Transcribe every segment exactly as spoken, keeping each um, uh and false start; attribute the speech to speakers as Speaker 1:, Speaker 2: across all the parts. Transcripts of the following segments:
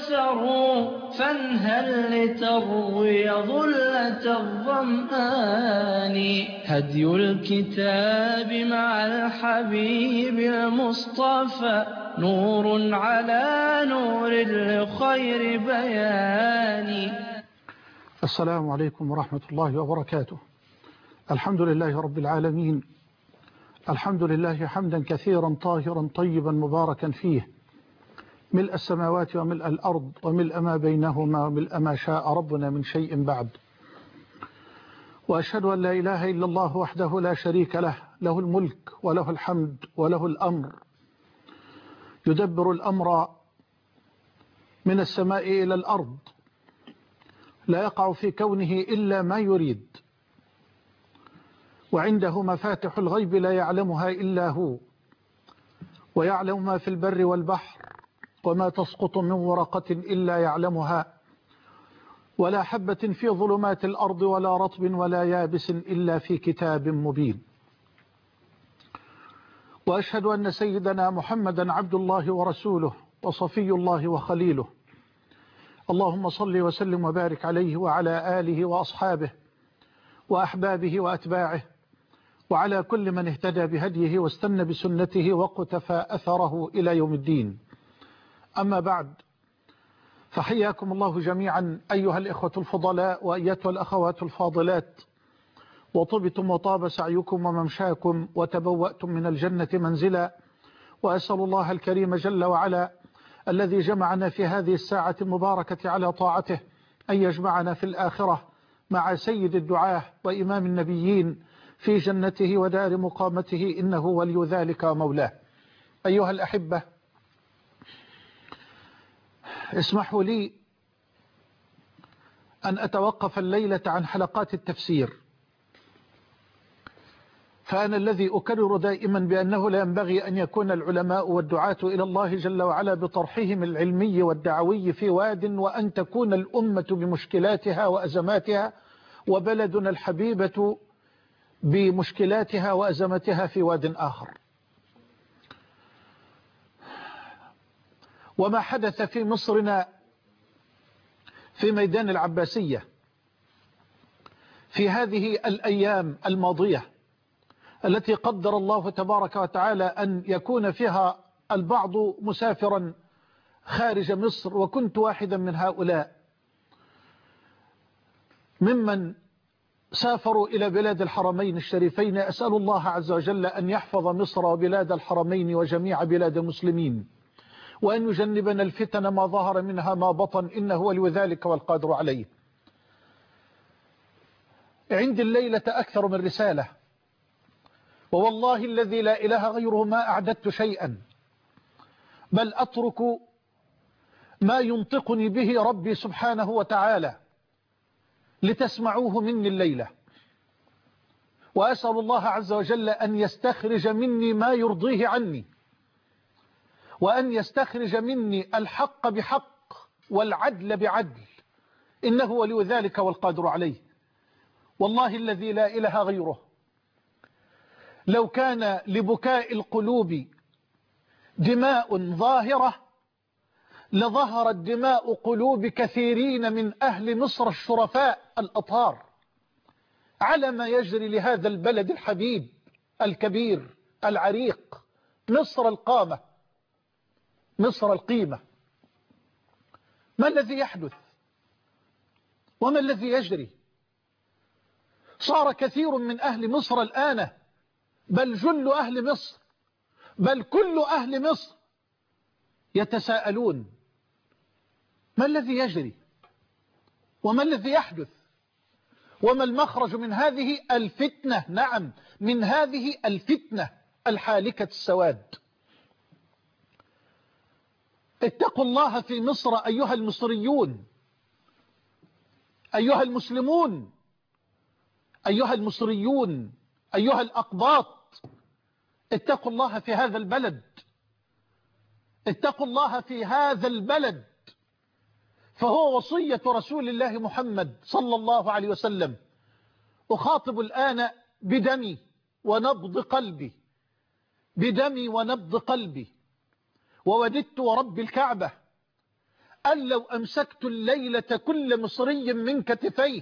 Speaker 1: سروا فانهل لتروي ظلة الظمآن. هدي الكتاب مع الحبيب المصطفى نور على نور لخير بيان.
Speaker 2: السلام عليكم ورحمة الله وبركاته. الحمد لله رب العالمين، الحمد لله حمدا كثيرا طاهرا طيبا مباركا فيه، ملء السماوات وملء الأرض وملء ما بينهما وملء ما شاء ربنا من شيء بعد. وأشهد أن لا إله إلا الله وحده لا شريك له، له الملك وله الحمد وله الأمر، يدبر الأمر من السماء إلى الأرض، لا يقع في كونه إلا ما يريد، وعنده مفاتح الغيب لا يعلمها إلا هو، ويعلم ما في البر والبحر، وما تسقط من ورقة إلا يعلمها، ولا حبة في ظلمات الأرض ولا رطب ولا يابس إلا في كتاب مبين. وأشهد أن سيدنا محمدا عبد الله ورسوله وصفي الله وخليله، اللهم صل وسلم وبارك عليه وعلى آله وأصحابه وأحبابه وأتباعه وعلى كل من اهتدى بهديه واستنى بسنته وقتفى أثره إلى يوم الدين. أما بعد، فحياكم الله جميعا أيها الإخوة الفضلاء وأيتها الأخوات الفاضلات، وطبتم وطاب سعيكم وممشاكم وتبوأتم من الجنة منزلا. وأسأل الله الكريم جل وعلا الذي جمعنا في هذه الساعة المباركة على طاعته أن يجمعنا في الآخرة مع سيد الدعاة وإمام النبيين في جنته ودار مقامته، إنه ولي ذلك ومولاه. أيها الأحبة، اسمحوا لي أن أتوقف الليلة عن حلقات التفسير، فأنا الذي أكرر دائما بأنه لا ينبغي أن يكون العلماء والدعاة إلى الله جل وعلا بطرحهم العلمي والدعوي في واد، وأن تكون الأمة بمشكلاتها وأزماتها وبلدنا الحبيبة بمشكلاتها وأزمتها في واد آخر. وما حدث في مصرنا في ميدان العباسية في هذه الأيام الماضية التي قدر الله تبارك وتعالى أن يكون فيها البعض مسافرا خارج مصر، وكنت واحدا من هؤلاء ممن سافروا إلى بلاد الحرمين الشريفين. أسأل الله عز وجل أن يحفظ مصر وبلاد الحرمين وجميع بلاد المسلمين، وأن يجنبنا الفتن ما ظهر منها ما بطن، إنه ولي ذلك والقادر عليه. عندي الليلة أكثر من رسالة، ووالله الذي لا إله غيره ما أعددت شيئا، بل أترك ما ينطقني به ربي سبحانه وتعالى لتسمعوه مني الليلة. وأسأل الله عز وجل أن يستخرج مني ما يرضيه عني، وأن يستخرج مني الحق بحق والعدل بعدل، إنه ولي ذلك والقادر عليه. والله الذي لا إله غيره، لو كان لبكاء القلوب دماء ظاهرة لظهرت دماء قلوب كثيرين من أهل مصر الشرفاء الأطهار على ما يجري لهذا البلد الحبيب الكبير العريق، مصر القامة، مصر القيمة. ما الذي يحدث وما الذي يجري؟ صار كثير من أهل مصر الآن، بل جل أهل مصر، بل كل أهل مصر يتساءلون ما الذي يجري وما الذي يحدث وما المخرج من هذه الفتنة، نعم من هذه الفتنة الحالكة السواد. اتقوا الله في مصر أيها المصريون، أيها المسلمون، أيها المصريون، أيها الأقباط، اتقوا الله في هذا البلد، اتقوا الله في هذا البلد، فهو وصية رسول الله محمد صلى الله عليه وسلم. أخاطب الآن بدمي ونبض قلبي، بدمي ونبض قلبي، ووددت ورب الكعبة قال لو أمسكت الليلة كل مصري من كتفيه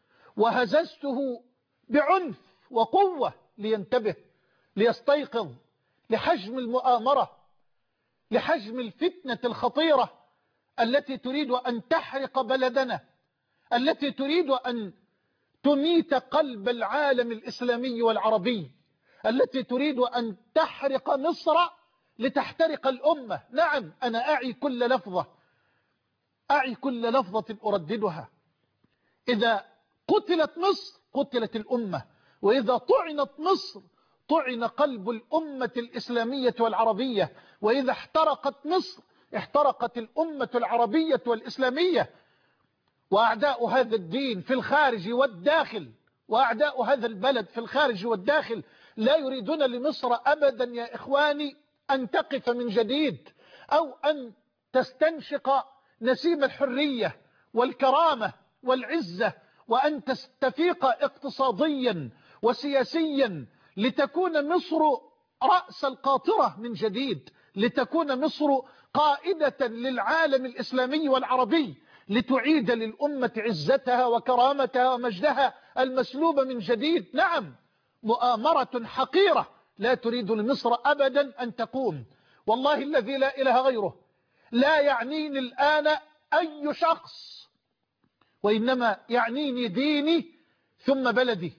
Speaker 2: وهززته بعنف وقوة لينتبه ليستيقظ لحجم المؤامرة، لحجم الفتنة الخطيرة التي تريد أن تحرق بلدنا، التي تريد أن تميت قلب العالم الإسلامي والعربي، التي تريد أن تحرق مصر لتحترق الأمة. نعم، أنا أعي كل لفظة، أعي كل لفظة أرددها. إذا قتلت مصر قتلت الأمة، وإذا طعنت مصر طعن قلب الأمة الإسلامية والعربية، وإذا احترقت مصر احترقت الأمة العربية والإسلامية. وأعداء هذا الدين في الخارج والداخل، وأعداء هذا البلد في الخارج والداخل لا يريدون لمصر أبدا يا إخواني أن تقف من جديد، أو أن تستنشق نسيم الحرية والكرامة والعزة، وأن تستفيق اقتصاديا وسياسيا، لتكون مصر رأس القاطرة من جديد، لتكون مصر قائدة للعالم الإسلامي والعربي، لتعيد للأمة عزتها وكرامتها ومجدها المسلوب من جديد. نعم، مؤامرة حقيرة لا تريد لمصر أبدا أن تقوم. والله الذي لا إله غيره لا يعنيني الآن أي شخص، وإنما يعنيني ديني ثم بلدي،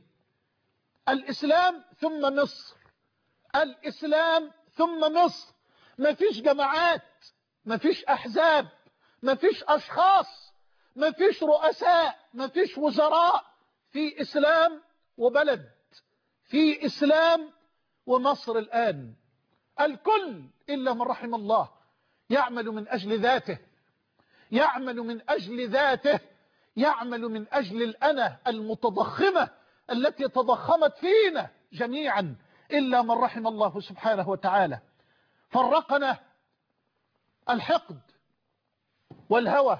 Speaker 2: الإسلام ثم مصر، الإسلام ثم مصر. ما فيش جماعات، ما فيش أحزاب، ما فيش أشخاص، ما فيش رؤساء، ما فيش وزراء، في إسلام وبلد، في إسلام ومصر. الآن الكل إلا من رحم الله يعمل من أجل ذاته، يعمل من أجل ذاته، يعمل من أجل الأنا المتضخمة التي تضخمت فينا جميعا إلا من رحم الله سبحانه وتعالى. فرقنا الحقد والهوى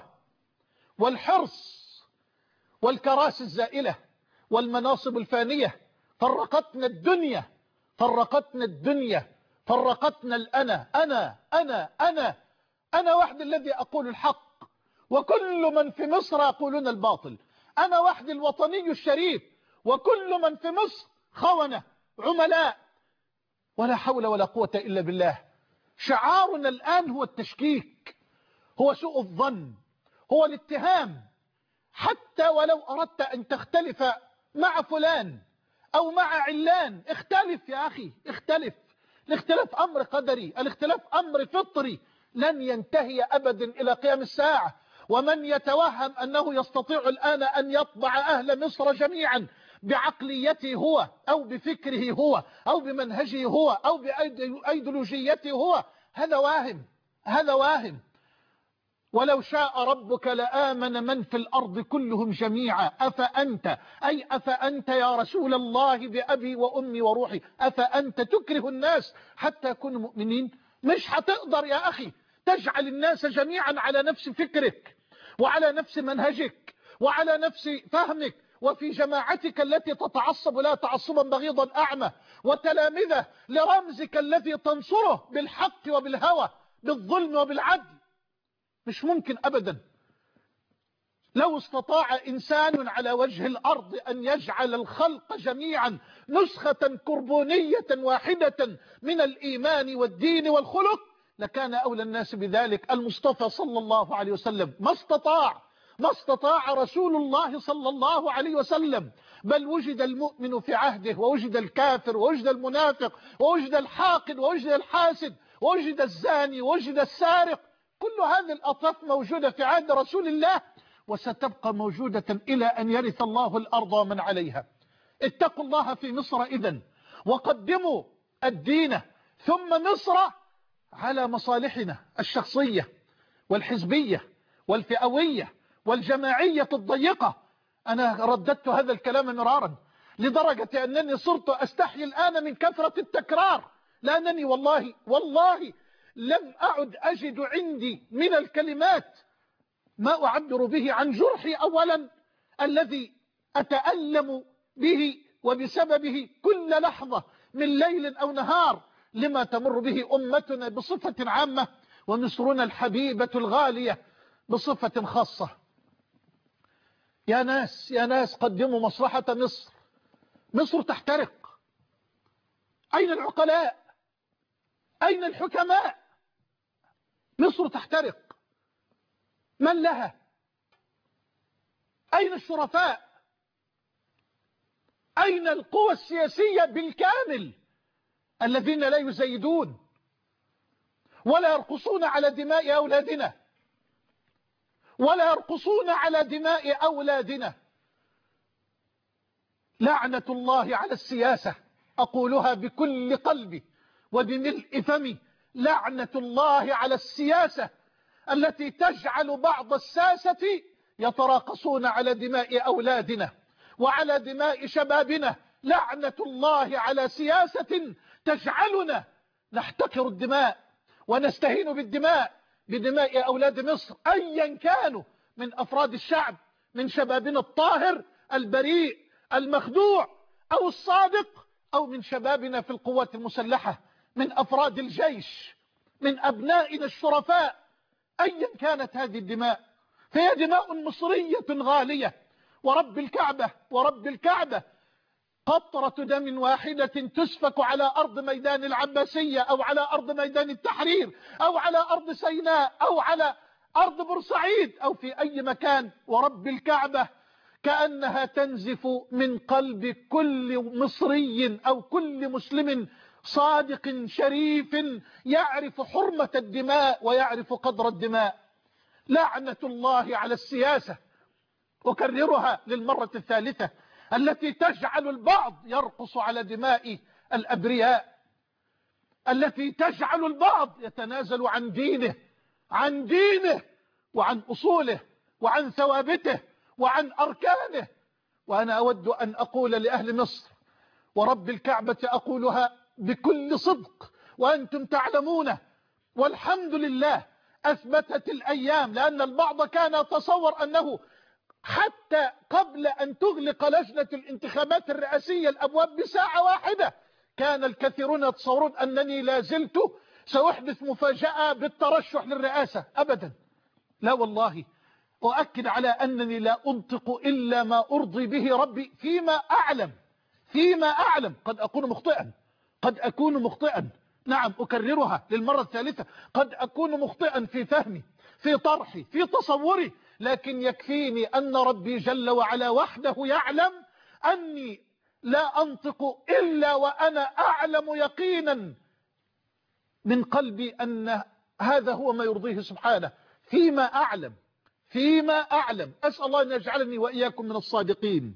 Speaker 2: والحرص والكراسي الزائلة والمناصب الفانية، فرقتنا الدنيا، فرقتنا الدنيا، فرقتنا الأنا. أنا أنا أنا أنا وحدي الذي أقول الحق، وكل من في مصر يقولون الباطل. أنا وحدي الوطني الشريف، وكل من في مصر خونة عملاء. ولا حول ولا قوة إلا بالله. شعارنا الآن هو التشكيك، هو سوء الظن، هو الاتهام. حتى ولو أردت أن تختلف مع فلان أو مع علان، اختلف يا أخي، اختلف. الاختلاف أمر قدري، الاختلاف أمر فطري، لن ينتهي أبدا إلى قيام الساعة. ومن يتوهم أنه يستطيع الآن أن يطبع أهل مصر جميعا بعقليته هو، أو بفكره هو، أو بمنهجه هو، أو بأيديولوجيته هو، هذا واهم، هذا واهم. ولو شاء ربك لآمن من في الأرض كلهم جميعا أفأنت، أي أفأنت يا رسول الله بأبي وأمي وروحي، أفأنت تكره الناس حتى يكونوا مؤمنين؟ مش هتقدر يا أخي تجعل الناس جميعا على نفس فكرك وعلى نفس منهجك وعلى نفس فهمك، وفي جماعتك التي تتعصب لا تعصبا بغيضا أعمى، وتلامذة لرمزك الذي تنصره بالحق وبالهوى بالظلم وبالعدل. مش ممكن أبدا. لو استطاع إنسان على وجه الأرض أن يجعل الخلق جميعا نسخة كربونية واحدة من الإيمان والدين والخلق لكان أولى الناس بذلك المصطفى صلى الله عليه وسلم. ما استطاع، ما استطاع رسول الله صلى الله عليه وسلم. بل وجد المؤمن في عهده، ووجد الكافر، ووجد المنافق، ووجد الحاقد، ووجد الحاسد، ووجد الزاني، ووجد السارق. كل هذه الأطراف موجودة في عهد رسول الله، وستبقى موجودة إلى أن يرث الله الأرض ومن عليها. اتقوا الله في مصر إذن، وقدموا الدين ثم مصر على مصالحنا الشخصية والحزبية والفئوية والجماعية الضيقة. أنا رددت هذا الكلام مرارا لدرجة أنني صرت أستحي الآن من كثرة التكرار، لأنني والله والله لم أعد أجد عندي من الكلمات ما أعبر به عن جرحي أولا الذي أتألم به وبسببه كل لحظة من ليل أو نهار لما تمر به أمتنا بصفة عامة، ومصرنا الحبيبة الغالية بصفة خاصة. يا ناس يا ناس قدموا مصلحة مصر. مصر تحترق. أين العقلاء؟ أين الحكماء؟ مصر تحترق. من لها؟ أين الشرفاء؟ أين القوى السياسية بالكامل الذين لا يزيدون ولا يرقصون على دماء أولادنا ولا يرقصون على دماء أولادنا؟ لعنة الله على السياسة، أقولها بكل قلبي وبملء فمي. لعنة الله على السياسة التي تجعل بعض الساسة يتراقصون على دماء أولادنا وعلى دماء شبابنا. لعنة الله على سياسة تجعلنا نحتكر الدماء ونستهين بالدماء، بدماء أولاد مصر أيا كانوا، من أفراد الشعب، من شبابنا الطاهر البريء المخدوع أو الصادق، أو من شبابنا في القوات المسلحة، من أفراد الجيش، من أبنائنا الشرفاء. أيا كانت هذه الدماء فهي دماء مصرية غالية، ورب الكعبة ورب الكعبة قطرة دم واحدة تسفك على أرض ميدان العباسية أو على أرض ميدان التحرير أو على أرض سيناء أو على أرض بورسعيد أو في أي مكان، ورب الكعبة كأنها تنزف من قلب كل مصري أو كل مسلم صادق شريف يعرف حرمة الدماء ويعرف قدر الدماء. لعنة الله على السياسة، أكررها للمرة الثالثة، التي تجعل البعض يرقص على دماء الأبرياء، التي تجعل البعض يتنازل عن دينه عن دينه وعن أصوله وعن ثوابته وعن أركانه. وأنا أود أن أقول لأهل مصر ورب الكعبة، أقولها بكل صدق وأنتم تعلمون، والحمد لله أثبتت الأيام، لأن البعض كان يتصور أنه حتى قبل أن تغلق لجنة الانتخابات الرئاسية الأبواب بساعة واحدة كان الكثيرون يتصورون أنني لا زلت سأحدث مفاجأة بالترشح للرئاسة. أبدا، لا والله، أؤكد على أنني لا أنطق إلا ما أرضي به ربي فيما أعلم فيما أعلم قد أكون مخطئا قد أكون مخطئا نعم، أكررها للمرة الثالثة، قد أكون مخطئا في فهمي، في طرحي، في تصوري، لكن يكفيني أن ربي جل وعلا وحده يعلم أني لا أنطق إلا وأنا أعلم يقينا من قلبي أن هذا هو ما يرضيه سبحانه. فيما أعلم فيما أعلم أسأل الله أن يجعلني وإياكم من الصادقين.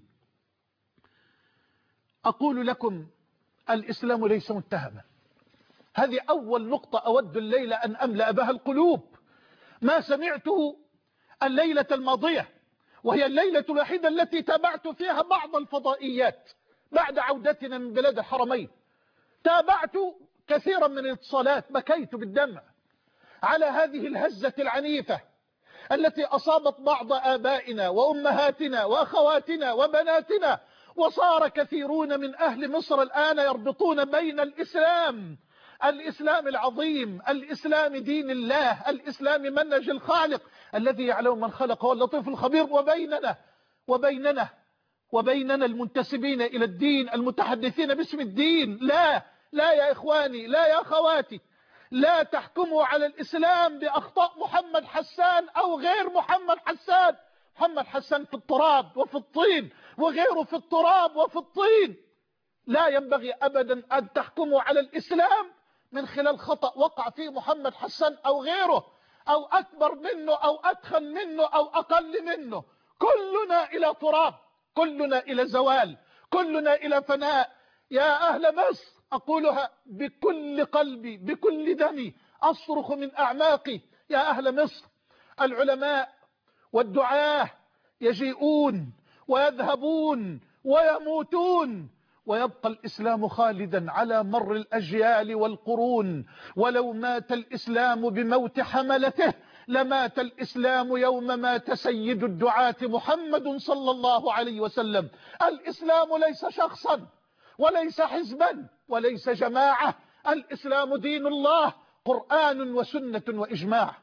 Speaker 2: أقول لكم الإسلام ليس متهما. هذه أول نقطة أود الليلة أن أملأ بها القلوب. ما سمعته الليلة الماضية، وهي الليلة الوحيدة التي تابعت فيها بعض الفضائيات بعد عودتنا من بلاد الحرمين، تابعت كثيرا من الاتصالات، بكيت بالدمع على هذه الهزة العنيفة التي أصابت بعض آبائنا وأمهاتنا وأخواتنا وبناتنا. وصار كثيرون من أهل مصر الآن يربطون بين الإسلام الإسلام العظيم، الإسلام دين الله، الإسلام منهج الخالق الذي يعلم من خلق هو اللطيف الخبير، وبيننا وبيننا وبيننا المنتسبين إلى الدين المتحدثين باسم الدين. لا لا يا إخواني، لا يا أخواتي، لا تحكموا على الإسلام بأخطاء محمد حسان أو غير محمد حسان. محمد حسان في التراب وفي الطين، وغيره في التراب وفي الطين. لا ينبغي أبدا أن تحكموا على الإسلام من خلال خطأ وقع فيه محمد حسان أو غيره، أو أكبر منه أو أدخن منه أو أقل منه. كلنا إلى تراب، كلنا إلى زوال، كلنا إلى فناء. يا أهل مصر، أقولها بكل قلبي بكل دمي، أصرخ من أعماقي، يا أهل مصر، العلماء والدعاة يجيئون ويذهبون ويموتون، ويبقى الإسلام خالدا على مر الأجيال والقرون. ولو مات الإسلام بموت حملته لمات الإسلام يوم مات سيد الدعاة محمد صلى الله عليه وسلم. الإسلام ليس شخصا وليس حزبا وليس جماعة، الإسلام دين الله، قرآن وسنة وإجماع.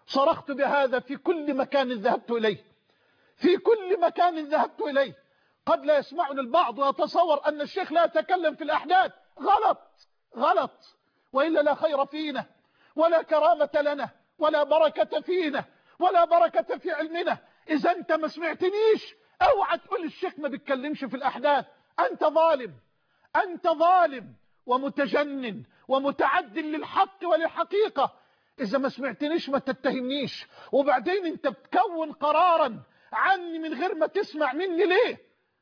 Speaker 2: صرخت بهذا في كل مكان ذهبت إليه، في كل مكان ذهبت إليه. قد لا يسمعني البعض ويتصور أن الشيخ لا يتكلم في الأحداث. غلط غلط، وإلا لا خير فينا ولا كرامة لنا ولا بركة فينا ولا بركة في علمنا. إذا أنت ما سمعتنيش اوعى تقول الشيخ ما بيتكلمش في الأحداث. أنت ظالم، أنت ظالم ومتجنن ومتعد للحق وللحقيقة. إذا ما سمعتنيش ما تتهمنيش. وبعدين أنت بتكون قرارا عني من غير ما تسمع مني. ليه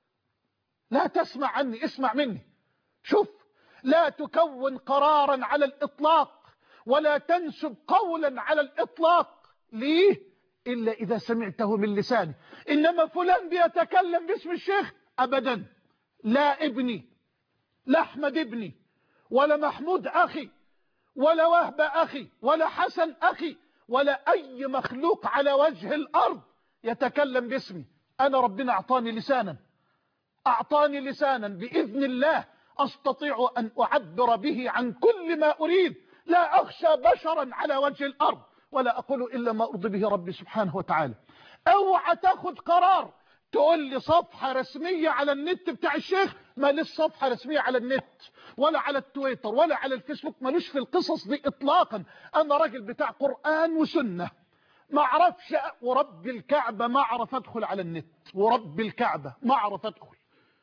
Speaker 2: لا تسمع عني؟ اسمع مني. شوف، لا تكون قرارا على الإطلاق ولا تنسب قولا على الإطلاق. ليه؟ إلا إذا سمعته من لساني. إنما فلان بيتكلم باسم الشيخ، أبدا. لا ابني، لا أحمد ابني، ولا محمود أخي، ولا وهب أخي، ولا حسن أخي، ولا أي مخلوق على وجه الأرض يتكلم باسمي. أنا ربنا أعطاني لسانا، أعطاني لسانا بإذن الله أستطيع أن أعبر به عن كل ما أريد. لا أخشى بشرا على وجه الأرض ولا أقول إلا ما أرضي به ربي سبحانه وتعالى. اوعى تاخد قرار تقول لي صفحة رسمية على النت بتاع الشيخ. ما ليش صفحة رسمية على النت ولا على التويتر ولا على الفيسبوك. مالوش في القصص دي إطلاقا. أنا راجل بتاع قرآن وسنة، ما اعرفش ورب الكعبة ما اعرف ادخل على النت، ورب الكعبة ما اعرف ادخل.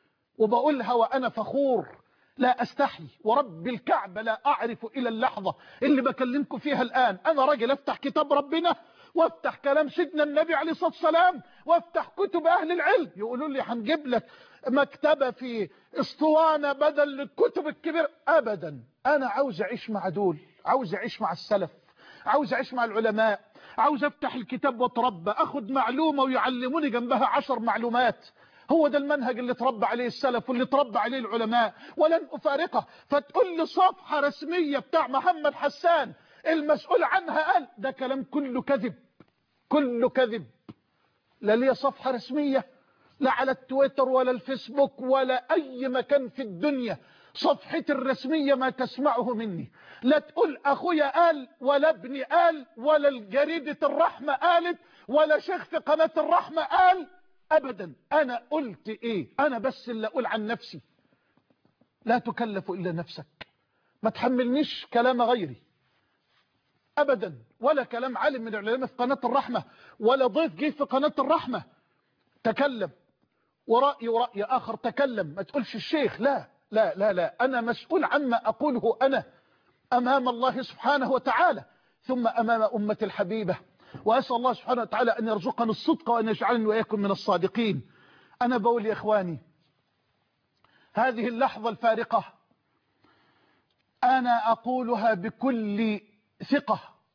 Speaker 2: وبقولها وأنا فخور لا أستحي، ورب الكعبة لا أعرف إلى اللحظة اللي بكلمكم فيها الآن. أنا راجل أفتح كتاب ربنا وافتح كلام سيدنا النبي عليه الصلاة والسلام وافتح كتب أهل العلم. يقولوا لي هنجيب لك مكتبة في اسطوانة بدل الكتب الكبيرة. أبدا. أنا عاوز أعيش مع دول، عاوز أعيش مع السلف، عاوز أعيش مع العلماء، عاوز أفتح الكتاب واتربى، أخذ معلومة ويعلموني جنبها عشر معلومات. هو ده المنهج اللي تربى عليه السلف واللي تربى عليه العلماء، ولن أفارقه. فتقول لي صفحة رسمية بتاع محمد حسان المسؤول عنها قال ده كلام كله كذب، كله كذب. لا ليه صفحة رسمية، لا على التويتر ولا الفيسبوك ولا أي مكان في الدنيا. صفحتي الرسمية ما تسمعه مني. لا تقول أخويا قال ولا ابني قال ولا الجريدة الرحمة قالت ولا شيخ في قناة الرحمة قال. أبدا. أنا قلت إيه؟ أنا بس اللي أقول عن نفسي. لا تكلف إلا نفسك. ما تحملنيش كلام غيري أبدا، ولا كلام عالم من العلماء في قناة الرحمة ولا ضيف جه في قناة الرحمة تكلم ورأي ورأي آخر تكلم. ما تقولش الشيخ. لا لا لا لا. أنا مسؤول عما أقوله أنا أمام الله سبحانه وتعالى ثم أمام أمة الحبيبة. وأسأل الله سبحانه وتعالى أن يرزقنا الصدق وأن يجعلني وإياكم من الصادقين. أنا بقول يا إخواني هذه اللحظة الفارقة أنا أقولها بكل ثقة.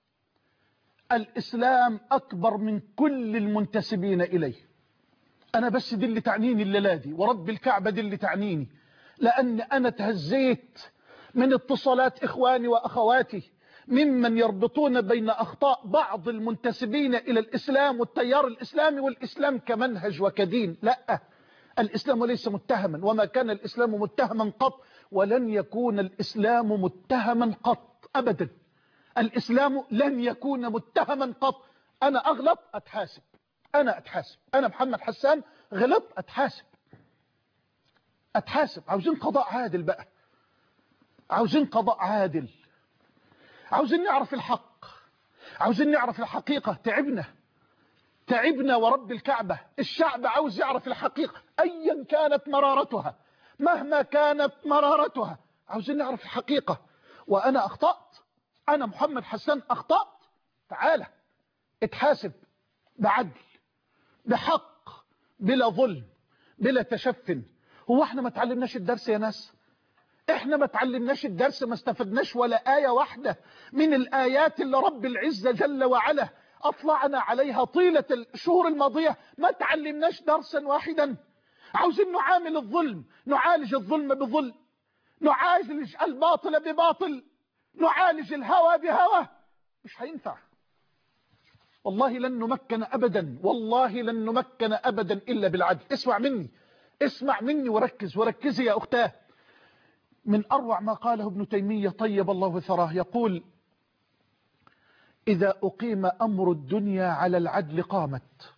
Speaker 2: الإسلام أكبر من كل المنتسبين إليه. أنا بس دي اللي تعنيني الليلة دي، ورب الكعبة دي اللي تعنيني، لأن أنا تهزيت من اتصالات إخواني وأخواتي ممن يربطون بين أخطاء بعض المنتسبين إلى الإسلام والتيار الإسلامي والإسلام كمنهج وكدين. لا، الإسلام ليس متهما، وما كان الإسلام متهما قط، ولن يكون الإسلام متهما قط أبدا. الإسلام لن يكون متهما قط. أنا أغلط أتحاسب، أنا أتحاسب، أنا محمد حسان غلط أتحاسب، أتحاسب. عاوزين قضاء عادل بقى، عاوزين قضاء عادل، عاوزين نعرف الحق، عاوزين نعرف الحقيقة. تعبنا تعبنا ورب الكعبة. الشعب عاوز يعرف الحقيقة أيا كانت مرارتها، مهما كانت مرارتها، عاوزين نعرف الحقيقة. وأنا أخطأت، أنا محمد حسان أخطأت. تعالى اتحاسب بعدل بحق بلا ظلم بلا تشف. هو احنا ما تعلمناش الدرس يا ناس؟ احنا ما تعلمناش الدرس؟ ما استفدناش ولا آية واحدة من الآيات اللي رب العزة جل وعلا أطلعنا عليها طيلة الشهور الماضية؟ ما تعلمناش درسا واحدا. عاوزين نعامل الظلم، نعالج الظلم بظلم، نعالج الباطل بباطل، نعالج الهوى بهوى. مش هينفع. والله لن نمكن أبدا، والله لن نمكن أبدا إلا بالعدل. اسمع مني، اسمع مني وركز، وركزي يا أختاه. من أروع ما قاله ابن تيمية طيب الله ثراه، يقول إذا أقيم أمر الدنيا على العدل قامت،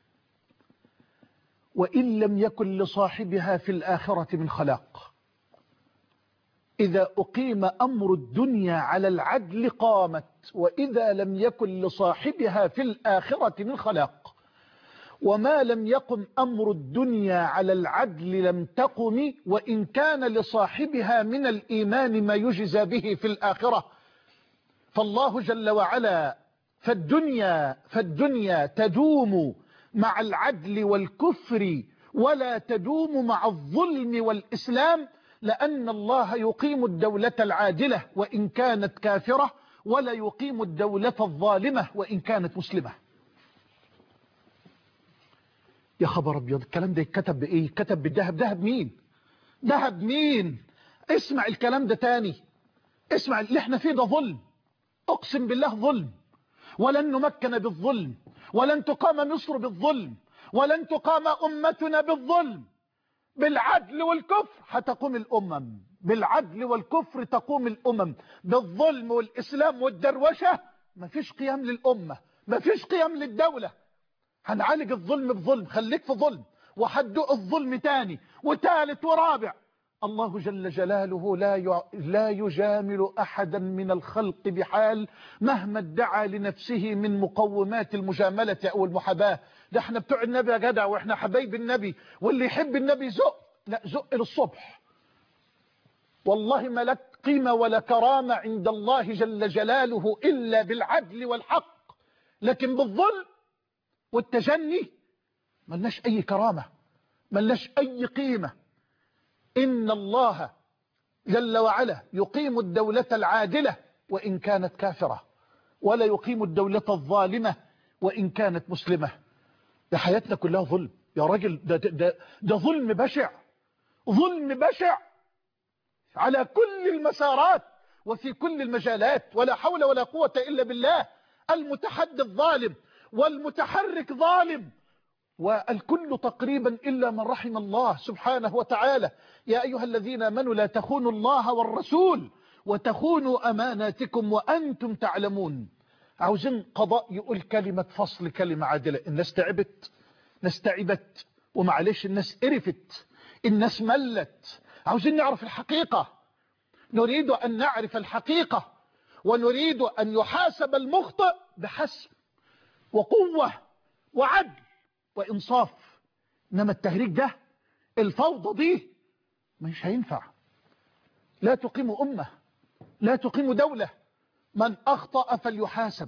Speaker 2: وإن لم يكن لصاحبها في الآخرة من خلاق. إذا أقيم أمر الدنيا على العدل قامت، وإذا لم يكن لصاحبها في الآخرة من خلاق. وما لم يقم أمر الدنيا على العدل لم تقم، وإن كان لصاحبها من الإيمان ما يجزى به في الآخرة. فالله جل وعلا فالدنيا, فالدنيا تدوم مع العدل والكفر، ولا تدوم مع الظلم والإسلام، لأن الله يقيم الدولة العادلة وإن كانت كافرة، ولا يقيم الدولة الظالمة وإن كانت مسلمة. يا خبر أبيض، الكلام ده يتكتب بإيه؟ كتب بالذهب. ذهب مين؟ ذهب مين؟ اسمع الكلام ده تاني، اسمع. اللي احنا فيه ده ظلم، أقسم بالله ظلم. ولن نمكن بالظلم، ولن تقام مصر بالظلم، ولن تقام أمتنا بالظلم. بالعدل والكفر هتقوم الأمم، بالعدل والكفر تقوم الأمم. بالظلم والإسلام والدروشة مفيش قيام للأمة، مفيش قيام للدولة. هنعالج الظلم بظلم، خليك في ظلم، وحدق الظلم تاني وتالت ورابع. الله جل جلاله لا لا يجامل أحدا من الخلق بحال، مهما ادعى لنفسه من مقومات المجاملة أو المحاباة. ده احنا بتوع النبي يا جدع، واحنا حبايب النبي، واللي يحب النبي زق، لا زق للصبح. والله ما لك قيمة ولا كرامة عند الله جل جلاله إلا بالعدل والحق، لكن بالظلم والتجني ملناش أي كرامة، ملناش أي قيمة. إن الله جل وعلا يقيم الدولة العادلة وإن كانت كافرة، ولا يقيم الدولة الظالمة وإن كانت مسلمة. ده حياتنا كلها ظلم يا راجل، ده, ده, ده ظلم بشع، ظلم بشع على كل المسارات وفي كل المجالات. ولا حول ولا قوة إلا بالله. المتحدث ظالم، والمتحرك ظالم، والكل تقريبا إلا من رحم الله سبحانه وتعالى. يا أيها الذين آمنوا لا تخونوا الله والرسول وتخونوا أماناتكم وأنتم تعلمون. عاوزين قضاء يقول كلمة فصل، كلمة عادلة. الناس تعبت، الناس تعبت، ومعلش الناس قرفت، الناس ملت. عاوزين نعرف الحقيقة، نريد أن نعرف الحقيقة، ونريد أن يحاسب المخطئ بحسم وقوة وعدل وإنصاف. إنما التهريج ده، الفوضى دي مش هينفع. لا تقيم أمة، لا تقيم دولة. من أخطأ فليحاسب.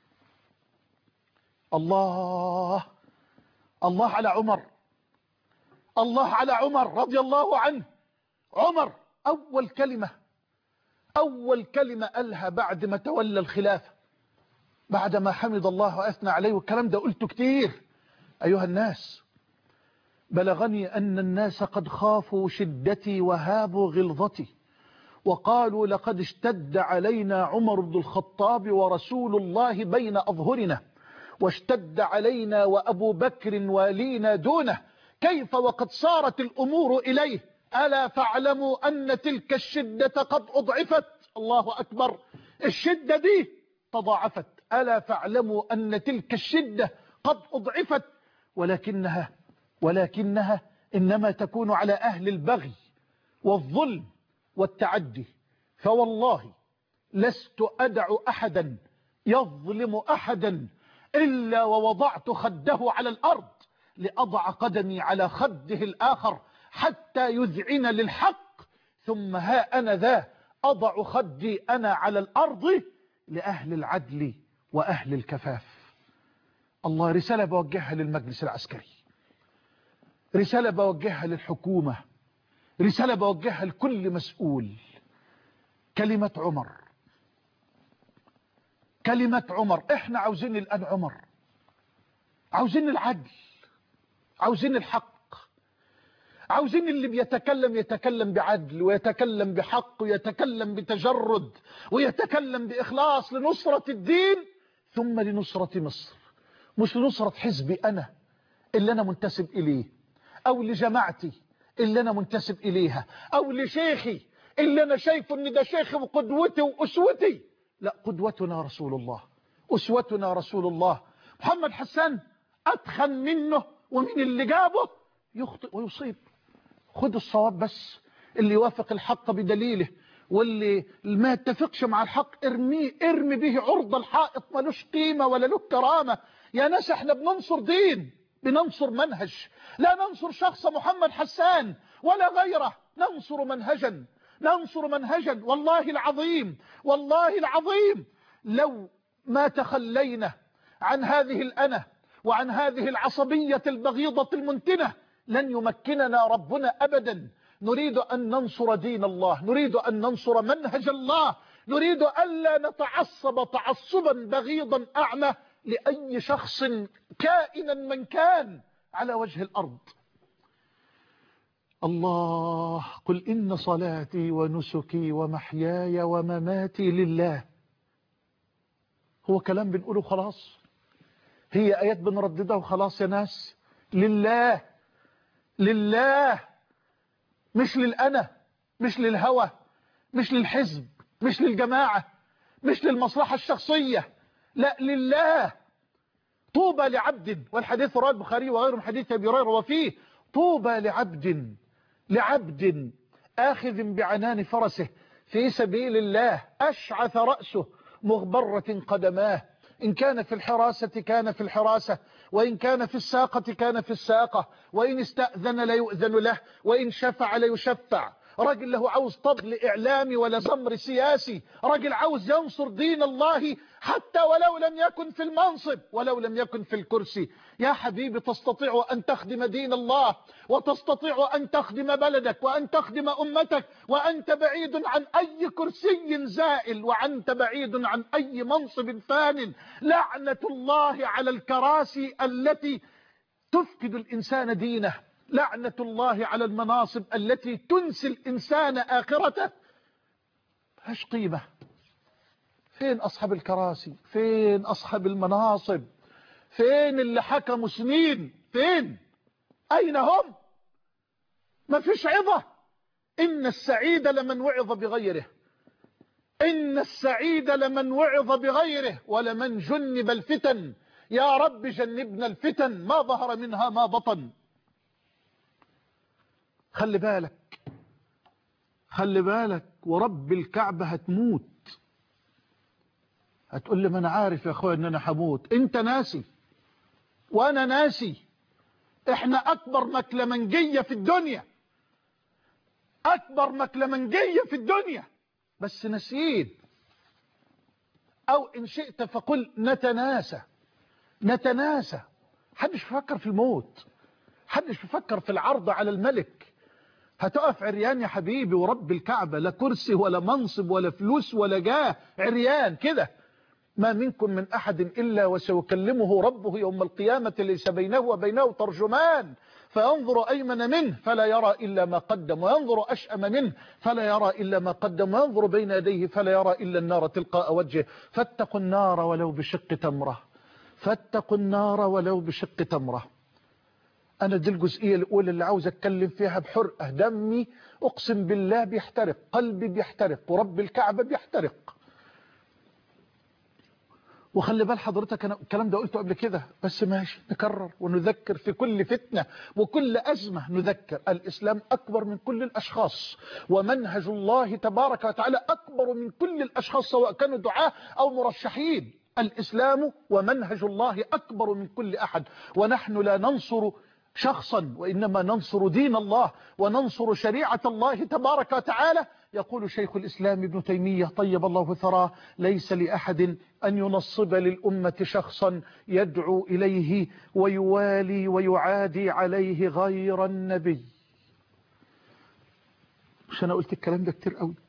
Speaker 2: الله الله على عمر، الله على عمر رضي الله عنه. عمر أول كلمة أول كلمة قالها بعد ما تولى الخلافة، بعد ما حمد الله وأثنى عليه، والكلام ده قلته كتير. أيها الناس، بلغني أن الناس قد خافوا شدتي وهابوا غلظتي، وقالوا لقد اشتد علينا عمر بن الخطاب ورسول الله بين أظهرنا، واشتد علينا وأبو بكر والينا دونه، كيف وقد صارت الأمور إليه؟ ألا فاعلموا أن تلك الشدة قد أضعفت. الله أكبر، الشدة دي تضاعفت. ألا فاعلموا أن تلك الشدة قد أضعفت، ولكنها ولكنها إنما تكون على أهل البغي والظلم والتعدي. فوالله لست أدع أحدا يظلم أحدا إلا ووضعت خده على الأرض لأضع قدمي على خده الآخر حتى يذعن للحق، ثم ها أنا ذا أضع خدي أنا على الأرض لأهل العدل وأهل الكفاف. الله، رسالة بوجهها للمجلس العسكري، رسالة بوجهها للحكومة، رسالة بوجهها لكل مسؤول. كلمة عمر، كلمة عمر. احنا عاوزين الآن عمر، عاوزين العدل، عاوزين الحق، عاوزين اللي بيتكلم يتكلم بعدل، ويتكلم بحق، ويتكلم بتجرد، ويتكلم بإخلاص لنصرة الدين ثم لنصرة مصر، مش لنصرة حزبي أنا اللي أنا منتسب إليه، أو لجماعتي اللي أنا منتسب إليها، أو لشيخي اللي أنا شايفه أن ده شيخي وقدوتي وأسوتي. لا، قدوتنا رسول الله، أسوتنا رسول الله. محمد حسان أتخن منه، ومن اللي جابه يخطئ ويصيب. خد الصواب بس، اللي يوافق الحق بدليله، واللي ما يتفقش مع الحق ارميه، ارمي به عرض الحائط، ملوش قيمة ولا له كرامة. يا ناس احنا بننصر دين، بننصر منهج، لا ننصر شخص محمد حسان ولا غيره، ننصر منهجا، ننصر منهجا. والله العظيم، والله العظيم لو ما تخلينا عن هذه الأنة وعن هذه العصبية البغيضة المنتنة لن يمكننا ربنا أبدا. نريد أن ننصر دين الله، نريد أن ننصر منهج الله، نريد ألا نتعصب تعصبا بغيضا أعمى لأي شخص كائنا من كان على وجه الأرض. الله قل إن صلاتي ونسكي ومحياي ومماتي لله. هو كلام بنقوله خلاص؟ هي آيات بنرددها وخلاص يا ناس؟ لله، لله، مش للأنا، مش للهوى، مش للحزب، مش للجماعة، مش للمصلحة الشخصية، لا، لله. طوبى لعبد، والحديث رواه البخاري وغيره من حديث أبي هريرة وفيه: طوبى لعبد لعبد آخذ بعنان فرسه في سبيل الله أشعث رأسه مغبرة قدماه، إن كان في الحراسة كان في الحراسة، وإن كان في الساقة كان في الساقة، وإن استأذن ليؤذن له، وإن شفع ليشفع. راجل له عاوز طبل إعلامي ولا زمر سياسي، راجل عاوز ينصر دين الله حتى ولو لم يكن في المنصب، ولو لم يكن في الكرسي. يا حبيبي، تستطيع أن تخدم دين الله، وتستطيع أن تخدم بلدك، وأن تخدم أمتك، وأنت بعيد عن أي كرسي زائل، وأنت بعيد عن أي منصب فان. لعنة الله على الكراسي التي تفقد الإنسان دينه، لعنة الله على المناصب التي تنسي الإنسان آخرته. مفيهاش قيمة. فين أصحاب الكراسي؟ فين أصحاب المناصب؟ فين اللي حكموا سنين؟ فين؟ أين هم؟ ما فيش عظة. إن السعيد لمن وعظ بغيره، إن السعيد لمن وعظ بغيره ولمن جنب الفتن. يا رب جنبنا الفتن ما ظهر منها ما بطن. خلي بالك، خلي بالك، ورب الكعبة هتموت. هتقول لي ما أنا عارف يا أخويا إن أنا هموت. أنت ناسي وأنا ناسي. إحنا أكبر مكلمنجية في الدنيا، أكبر مكلمنجية في الدنيا، بس ناسيين. أو إن شئت فقل نتناسى، نتناسى. حدش بيفكر في الموت، حدش بيفكر في العرض على الملك. هتقف عريان يا حبيبي ورب الكعبة، لا كرسي ولا منصب ولا فلوس ولا جاه، عريان كده. ما منكم من أحد إلا وسيكلمه ربه يوم القيامة ليس بينه وبينه ترجمان، فينظر أيمن منه فلا يرى إلا ما قدم، وينظر أشأم منه فلا يرى إلا ما قدم، وينظر بين يديه فلا يرى إلا النار تلقاء وجهه. فاتقوا النار ولو بشق تمرة، فاتقوا النار ولو بشق تمرة. أنا دي الجزئية الأولى اللي عاوز أتكلم فيها بحرقة. دمي أقسم بالله بيحترق، قلبي بيحترق، ورب الكعبة بيحترق. وخلي بال حضرتك، أنا الكلام ده قلته قبل كده، بس ماشي نكرر ونذكر في كل فتنة وكل أزمة. نذكر الإسلام أكبر من كل الأشخاص، ومنهج الله تبارك وتعالى أكبر من كل الأشخاص سواء كانوا دعاة أو مرشحين. الإسلام ومنهج الله أكبر من كل أحد، ونحن لا ننصر شخصا وإنما ننصر دين الله وننصر شريعة الله تبارك وتعالى. يقول شيخ الإسلام ابن تيمية طيب الله ثراه: ليس لأحد أن ينصب للأمة شخصا يدعو إليه ويوالي ويعادي عليه غير النبي. مش أنا قلت الكلام ده كتير قوي؟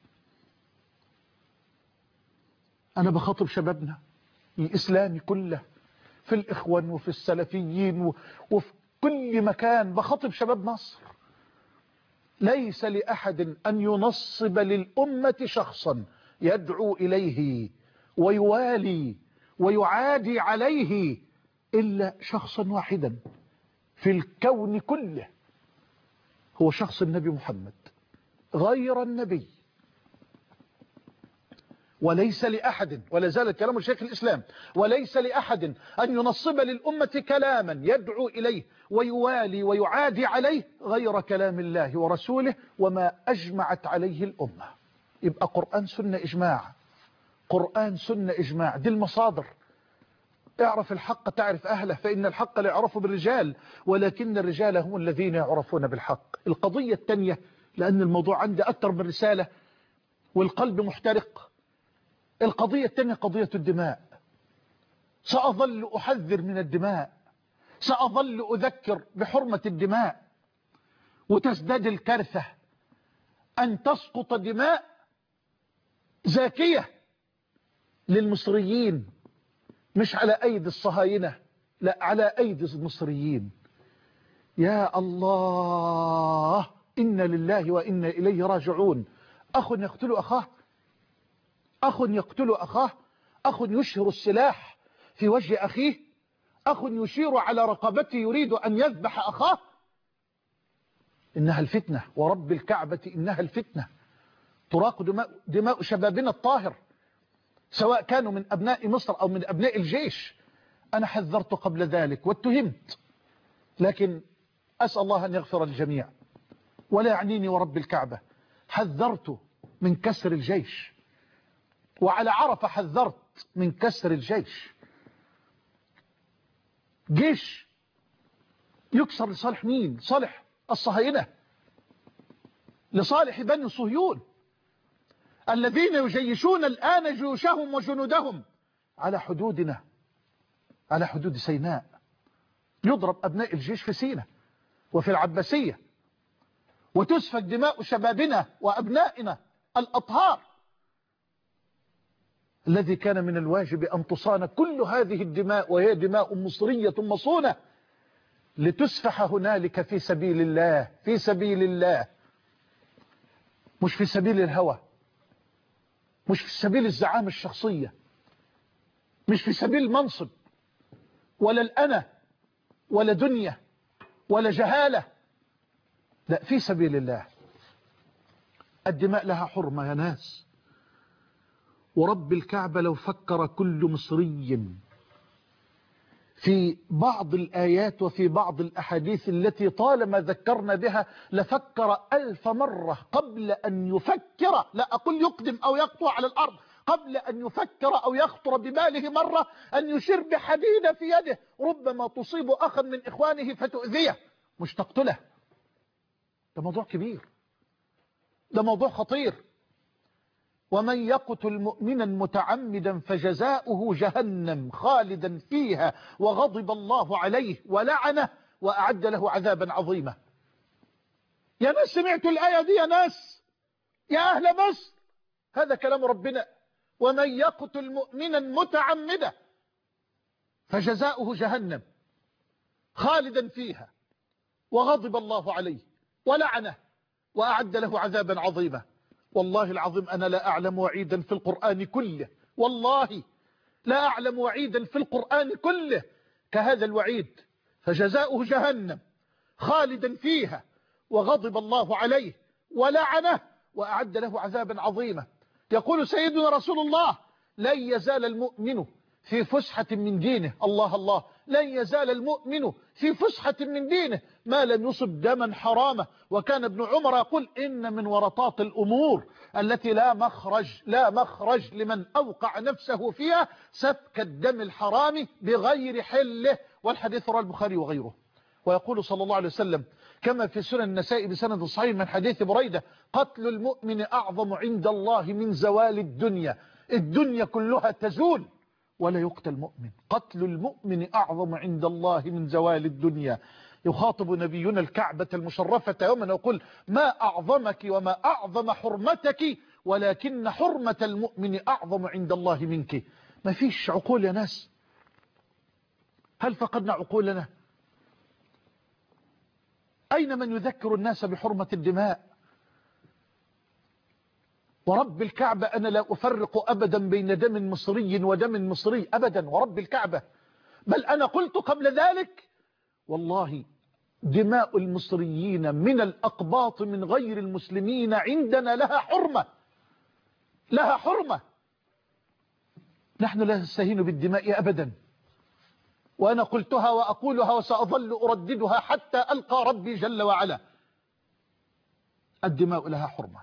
Speaker 2: أنا بخاطب شبابنا الإسلامي كله، في الإخوان وفي السلفيين وفي كل مكان، بخاطب شباب مصر. ليس لأحد أن ينصب للأمة شخصا يدعو إليه ويوالي ويعادي عليه إلا شخصا واحدا في الكون كله، هو شخص النبي محمد غير النبي. وليس لأحد، ولا زال كلام شيخ الإسلام، وليس لأحد أن ينصب للأمة كلاما يدعو إليه ويوالي ويعادي عليه غير كلام الله ورسوله وما أجمعت عليه الأمة. يبقى قرآن سنة إجماع، قرآن سنة إجماع، دي المصادر. اعرف الحق تعرف أهله، فإن الحق لا يعرف بالرجال ولكن الرجال هم الذين يعرفون بالحق. القضية الثانية، لأن الموضوع عندي أكثر من رسالة والقلب محترق، القضية الثانية قضية الدماء. سأظل أحذر من الدماء، سأظل أذكر بحرمة الدماء، وتزداد الكارثة أن تسقط دماء زاكية للمصريين، مش على أيدي الصهاينة، لا، على أيدي المصريين. يا الله، إنا لله وإنا إليه راجعون. أخ يقتل أخاه، أخ يقتل أخاه، أخ يشهر السلاح في وجه أخيه، أخ يشير على رقبته يريد أن يذبح أخاه. إنها الفتنة، ورب الكعبة إنها الفتنة. تراق دماء, دماء شبابنا الطاهر، سواء كانوا من أبناء مصر أو من أبناء الجيش. أنا حذرت قبل ذلك واتهمت، لكن أسأل الله أن يغفر الجميع، ولا يعنيني ورب الكعبة. حذرت من كسر الجيش، وعلى عرفة حذرت من كسر الجيش. جيش يكسر لصالح مين؟ صالح الصهاينة، لصالح بني صهيون الذين يجيشون الآن جيوشهم وجنودهم على حدودنا، على حدود سيناء. يضرب أبناء الجيش في سيناء وفي العباسية، وتسفك دماء شبابنا وأبنائنا الأطهار، الذي كان من الواجب أن تصان كل هذه الدماء، وهي دماء مصرية مصونة، لتسفح هنالك في سبيل الله، في سبيل الله، مش في سبيل الهوى، مش في سبيل الزعامة الشخصية، مش في سبيل المنصب ولا الأنا ولا دنيا ولا جهالة، لا، في سبيل الله. الدماء لها حرمة يا ناس، ورب الكعبة لو فكر كل مصري في بعض الآيات وفي بعض الأحاديث التي طالما ذكرنا بها لفكر ألف مرة قبل أن يفكر، لا أقول يقدم أو يقطع على الأرض، قبل أن يفكر أو يخطر بباله مرة أن يشير بحديدة في يده ربما تصيب أخا من إخوانه فتؤذيه، مش تقتله. ده موضوع كبير، ده موضوع خطير. ومن يقتل مؤمنا متعمدا فجزاؤه جهنم خالدا فيها وغضب الله عليه ولعنه وأعد له عذابا عظيما. يا ناس سمعتوا الآية دي؟ يا ناس، يا أهل مصر، هذا كلام ربنا. ومن يقتل مؤمنا متعمدا فجزاؤه جهنم خالدا فيها وغضب الله عليه ولعنه وأعد له عذابا عظيما. والله العظيم أنا لا أعلم وعيدا في القرآن كله، والله لا أعلم وعيدا في القرآن كله كهذا الوعيد، فجزاؤه جهنم خالدا فيها وغضب الله عليه ولعنه وأعد له عذابا عظيما. يقول سيدنا رسول الله: لن يزال المؤمن في فسحة من دينه، الله الله، لن يزال المؤمن في فسحة من دينه ما لم يصب دما حراما. وكان ابن عمر يقول: إن من ورطات الأمور التي لا مخرج لا مخرج لمن أوقع نفسه فيها سفك الدم الحرام بغير حله. والحديث رواه البخاري وغيره. ويقول صلى الله عليه وسلم كما في سنن النسائي بسند صحيح من حديث بريدة: قتل المؤمن أعظم عند الله من زوال الدنيا. الدنيا كلها تزول ولا يقتل مؤمن. قتل المؤمن أعظم عند الله من زوال الدنيا. يخاطب نبينا الكعبة المشرفة يوما يقول: ما أعظمك وما أعظم حرمتك ولكن حرمة المؤمن أعظم عند الله منك. ما فيش عقول يا ناس؟ هل فقدنا عقولنا؟ أين من يذكر الناس بحرمة الدماء؟ ورب الكعبة أنا لا أفرق أبدا بين دم مصري ودم مصري أبدا، ورب الكعبة. بل أنا قلت قبل ذلك: والله دماء المصريين من الأقباط من غير المسلمين عندنا لها حرمة، لها حرمة. نحن لا نستهين بالدماء أبدا، وأنا قلتها وأقولها وسأظل أرددها حتى ألقى ربي جل وعلا. الدماء لها حرمة.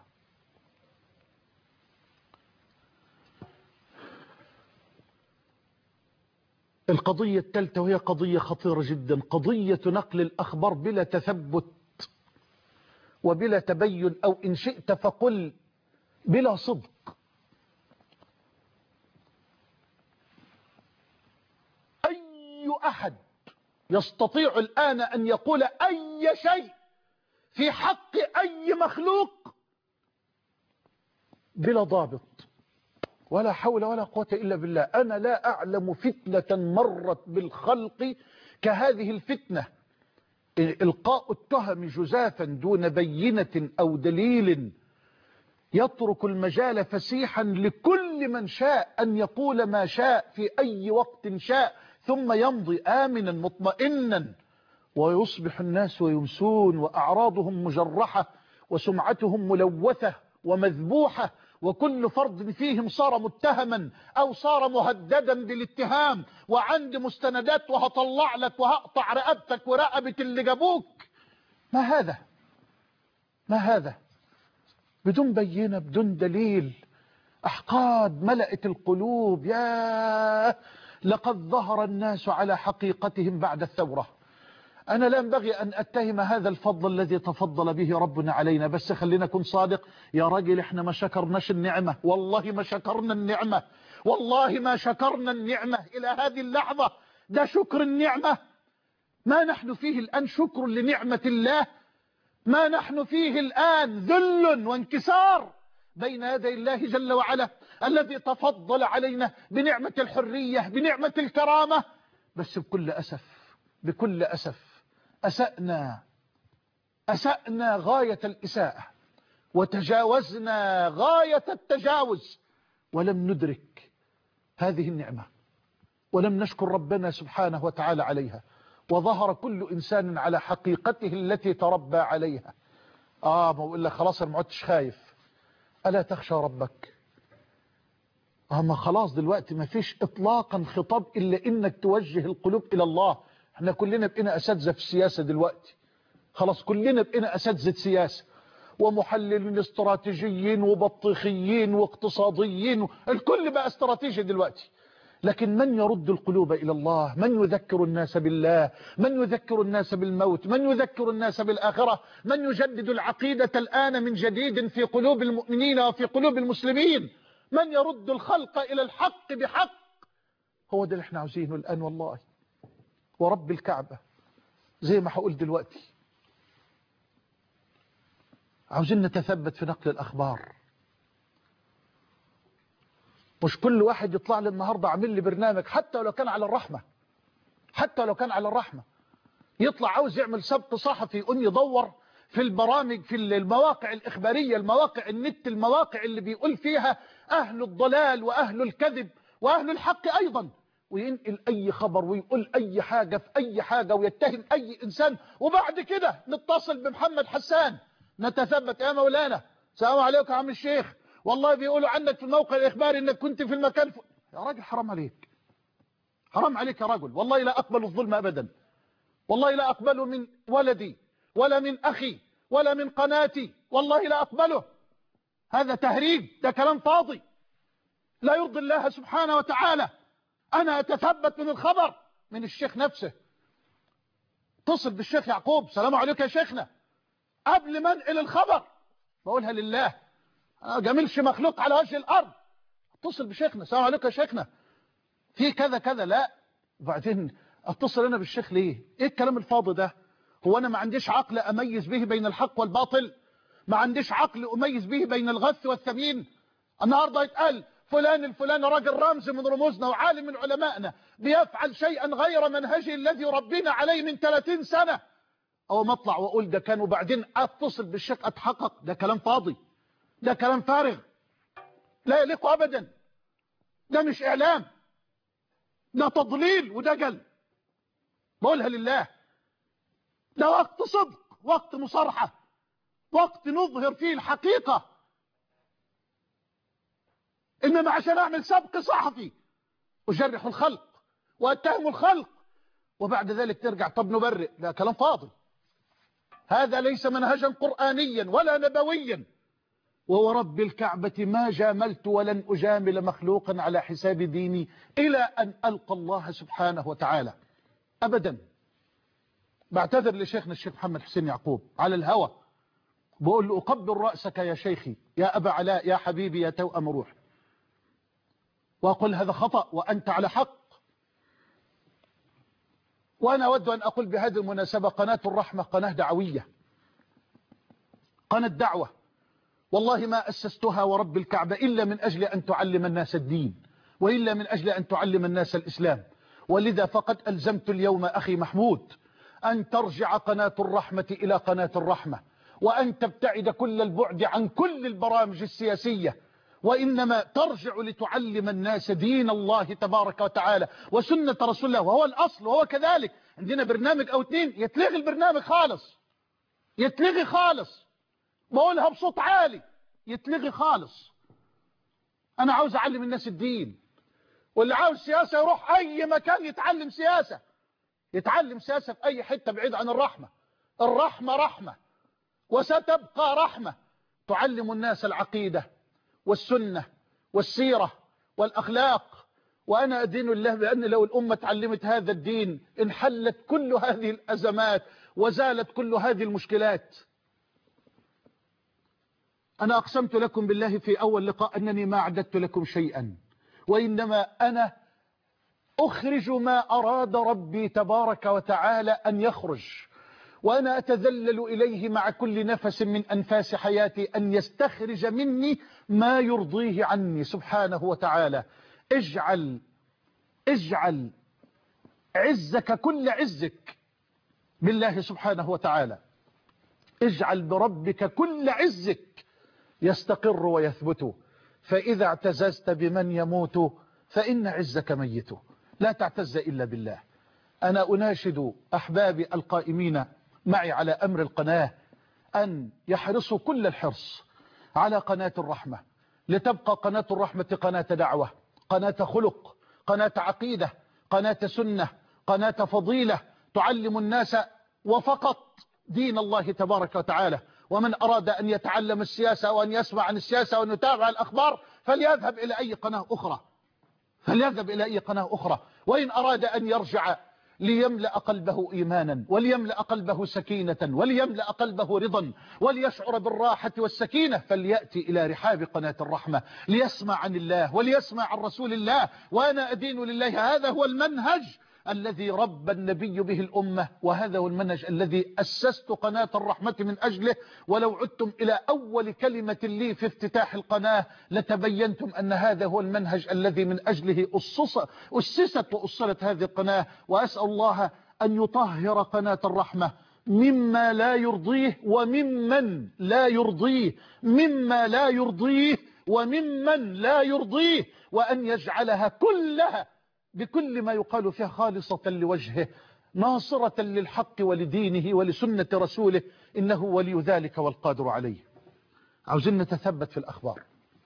Speaker 2: القضية الثالثة وهي قضية خطيرة جدا، قضية نقل الأخبار بلا تثبت وبلا تبين، أو إن شئت فقل بلا صدق. أي أحد يستطيع الآن أن يقول أي شيء في حق أي مخلوق بلا ضابط، ولا حول ولا قوة إلا بالله. أنا لا أعلم فتنة مرت بالخلق كهذه الفتنة، إلقاء التهم جزافا دون بينة أو دليل، يترك المجال فسيحا لكل من شاء أن يقول ما شاء في أي وقت شاء، ثم يمضي آمنا مطمئنا، ويصبح الناس ويمسون وأعراضهم مجرحة وسمعتهم ملوثة ومذبوحة، وكل فرد فيهم صار متهما أو صار مهددا بالاتهام، وعند مستندات وهطلع لك وهقطع رقبتك ورقبة اللي جابوك. ما هذا؟ ما هذا؟ بدون بينة، بدون دليل، أحقاد ملأت القلوب. يا لقد ظهر الناس على حقيقتهم بعد الثورة. أنا لا ينبغي أن أتهم هذا الفضل الذي تفضل به ربنا علينا، بس خلينا نكون صادق يا راجل، احنا ما شكرناش النعمة، والله ما شكرنا النعمة، والله ما شكرنا النعمة إلى هذه اللحظة. ده شكر النعمة؟ ما نحن فيه الآن شكر لنعمة الله؟ ما نحن فيه الآن ذل وانكسار بين يدي الله جل وعلا الذي تفضل علينا بنعمة الحرية، بنعمة الكرامة. بس بكل أسف، بكل أسف أسأنا أسأنا غاية الإساءة، وتجاوزنا غاية التجاوز، ولم ندرك هذه النعمة، ولم نشكر ربنا سبحانه وتعالى عليها، وظهر كل إنسان على حقيقته التي تربى عليها. آه ما أقول لك خلاص أنا ما عدتش خايف. ألا تخشى ربك؟ آه ما خلاص دلوقتي ما فيش إطلاقا خطاب إلا إنك توجه القلوب إلى الله. احنا كلنا بقينا أساتذة في السياسة دلوقتي، خلاص كلنا بقينا أساتذة سياسة ومحللين استراتيجيين وبطيخيين واقتصاديين، الكل بقى استراتيجي دلوقتي. لكن من يرد القلوب إلى الله؟ من يذكر الناس بالله؟ من يذكر الناس بالموت؟ من يذكر الناس بالآخرة؟ من يجدد العقيدة الآن من جديد في قلوب المؤمنين وفي قلوب المسلمين؟ من يرد الخلق إلى الحق بحق؟ هو ده اللي احنا عاوزينه الآن والله، ورب الكعبة زي ما هقول دلوقتي. عاوزين نتثبت في نقل الأخبار، مش كل واحد يطلع لي النهاردة عامل لي برنامج، حتى لو كان على الرحمة، حتى لو كان على الرحمة، يطلع عاوز يعمل سبق صحفي يقوم يدور في البرامج، في المواقع الإخبارية، المواقع النت، المواقع اللي بيقول فيها أهل الضلال وأهل الكذب وأهل الحق أيضا، وينقل أي خبر ويقول أي حاجة في أي حاجة ويتهم أي إنسان، وبعد كده نتصل بمحمد حسان نتثبت. يا مولانا السلام عليكم يا عم الشيخ، والله بيقولوا عنك في الموقع الإخباري إنك كنت في المكان ف... يا راجل حرام عليك، حرام عليك يا رجل، والله لا أقبل الظلم أبدا، والله لا أقبله من ولدي ولا من أخي ولا من قناتي، والله لا أقبله. هذا تهريج، ده كلام فاضي لا يرضي الله سبحانه وتعالى. أنا أتثبت من الخبر من الشيخ نفسه، اتصل بالشيخ يعقوب السلام عليكم يا شيخنا، قبل ما انقل الخبر بقولها لله، أنا جميلش مخلوق على وجه الأرض، اتصل بشيخنا السلام عليكم يا شيخنا في كذا كذا، لا وبعدين اتصل أنا بالشيخ ليه؟ إيه الكلام الفاضي ده؟ هو أنا ما عنديش عقل أميز به بين الحق والباطل؟ ما عنديش عقل أميز به بين الغث والثمين؟ النهاردة يتقال فلان الفلاني راجل رمز من رموزنا وعالم من علمائنا بيفعل شيئا غير منهجه الذي ربينا عليه من ثلاثين سنة، أو ما اطلع وأقول ده كان وبعدين أتصل بالشيخ أتحقق؟ ده كلام فاضي، ده كلام فارغ لا يليق أبدا، ده مش إعلام، ده تضليل ودجل، بقولها لله. ده وقت صدق، وقت مصارحة، وقت نظهر فيه الحقيقة. إنما عشان أعمل سبق صحفي أجرح الخلق وأتهم الخلق وبعد ذلك ترجع طب نبرئ. لا، كلام فاضي. هذا ليس منهجا قرآنيا ولا نبويا. وورب الكعبة ما جاملت ولن أجامل مخلوقا على حساب ديني إلى أن ألقى الله سبحانه وتعالى أبدا. بعتذر لشيخنا الشيخ محمد حسين يعقوب على الهوى، بقول له أقبل رأسك يا شيخي يا أبا علاء يا حبيبي يا توأم روح، وأقول هذا خطأ وأنت على حق. وأنا أود أن أقول بهذه المناسبة قناة الرحمة قناة دعوية، قناة دعوة، والله ما أسستها ورب الكعبة إلا من أجل أن تعلم الناس الدين وإلا من أجل أن تعلم الناس الإسلام. ولذا فقد ألزمت اليوم أخي محمود أن ترجع قناة الرحمة إلى قناة الرحمة، وأن تبتعد كل البعد عن كل البرامج السياسية، وإنما ترجع لتعلم الناس دين الله تبارك وتعالى وسنة رسول الله، وهو الأصل. وهو كذلك عندنا برنامج أو اتنين يتلغي البرنامج خالص، يتلغي خالص، بقولها بصوت عالي، يتلغي خالص. أنا عاوز أعلم الناس الدين، واللي عاوز سياسة يروح أي مكان يتعلم سياسة، يتعلم سياسة في أي حتة بعيد عن الرحمة. الرحمة رحمة وستبقى رحمة، تعلم الناس العقيدة والسنة والسيرة والأخلاق. وأنا أدين الله بأن لو الأمة تعلمت هذا الدين انحلت كل هذه الأزمات وزالت كل هذه المشكلات. أنا أقسمت لكم بالله في أول لقاء أنني ما أعددت لكم شيئا، وإنما أنا أخرج ما أراد ربي تبارك وتعالى أن يخرج، وأنا أتذلل إليه مع كل نفس من أنفاس حياتي أن يستخرج مني ما يرضيه عني سبحانه وتعالى. اجعل اجعل عزك كل عزك بالله سبحانه وتعالى، اجعل بربك كل عزك يستقر ويثبت، فإذا اعتززت بمن يموت فإن عزك ميت، لا تعتز إلا بالله. أنا أناشد أحبابي القائمين معي على أمر القناة أن يحرصوا كل الحرص على قناة الرحمة، لتبقى قناة الرحمة قناة دعوة، قناة خلق، قناة عقيدة، قناة سنة، قناة فضيلة، تعلم الناس وفقط دين الله تبارك وتعالى. ومن أراد أن يتعلم السياسة وأن يسمع عن السياسة وأن يتابع الأخبار فليذهب إلى أي قناة أخرى، فليذهب إلى أي قناة أخرى. وإن أراد أن يرجع ليملأ قلبه إيمانا وليملأ قلبه سكينة وليملأ قلبه رضا وليشعر بالراحة والسكينة فليأتي إلى رحاب قناة الرحمة ليسمع عن الله وليسمع عن رسول الله. وأنا أدين لله، هذا هو المنهج الذي ربى النبي به الأمة، وهذا هو المنهج الذي أسست قناة الرحمة من أجله. ولو عدتم إلى أول كلمة لي في افتتاح القناة لتبينتم أن هذا هو المنهج الذي من أجله أسست وأصلت هذه القناة. وأسأل الله أن يطهر قناة الرحمة مما لا يرضيه وممن لا يرضيه، مما لا يرضيه وممن لا يرضيه، وأن يجعلها كلها بكل ما يقال فيها خالصة لوجهه، ناصرة للحق ولدينه ولسنة رسوله، إنه ولي ذلك والقادر عليه. عاوزين نتثبت في الأخبار.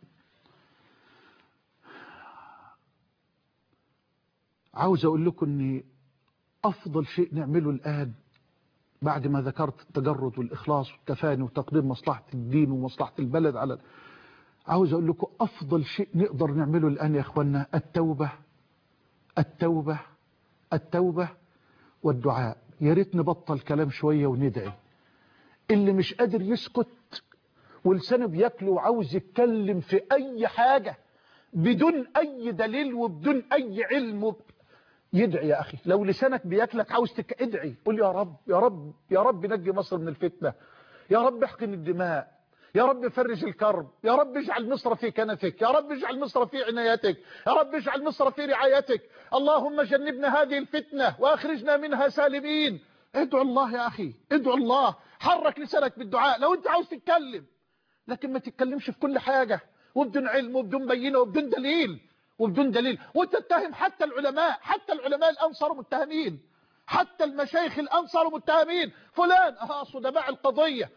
Speaker 2: عاوز أقول لكم أن أفضل شيء نعمله الآن بعد ما ذكرت التجرد والإخلاص والتفاني وتقديم مصلحة الدين ومصلحة البلد على، عاوز أقول لكم أفضل شيء نقدر نعمله الآن يا أخوانا التوبة، التوبة التوبة والدعاء. يا ريت نبطل كلام شوية وندعي. اللي مش قادر يسكت ولسانه بياكله وعاوز يتكلم في أي حاجة بدون أي دليل وبدون أي علم وب... يدعي يا أخي. لو لسانك بياكلك عاوز تك... ادعي، قول يا رب يا رب يا رب نجي مصر من الفتنة، يا رب احقن الدماء، يا رب فرج الكرب، يا رب اجعل مصر في كنفك، يا رب اجعل مصر في عنايتك، يا رب اجعل مصر في رعايتك، اللهم جنبنا هذه الفتنة واخرجنا منها سالمين. ادعو الله يا أخي، ادعو الله، حرك لسانك بالدعاء لو انت عاوز تتكلم، لكن ما تتكلمش في كل حاجة وبدون علم وبدون بينة وبدون دليل وبدون دليل وتتهم حتى العلماء. حتى العلماء الآن صاروا متهمين، حتى المشايخ الآن صاروا متهمين. فلان اه صدماء القضية،